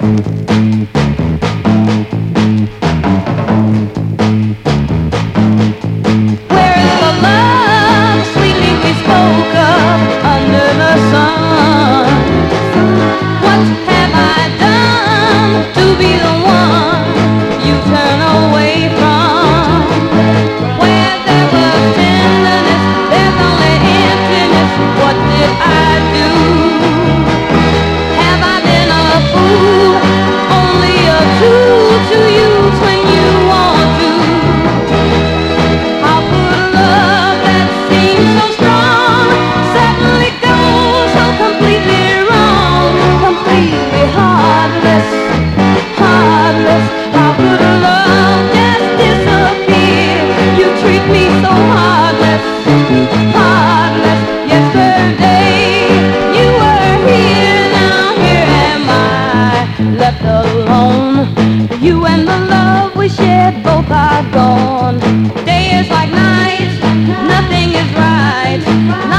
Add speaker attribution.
Speaker 1: You and the love we shared both are gone. Day is like night, nothing is right.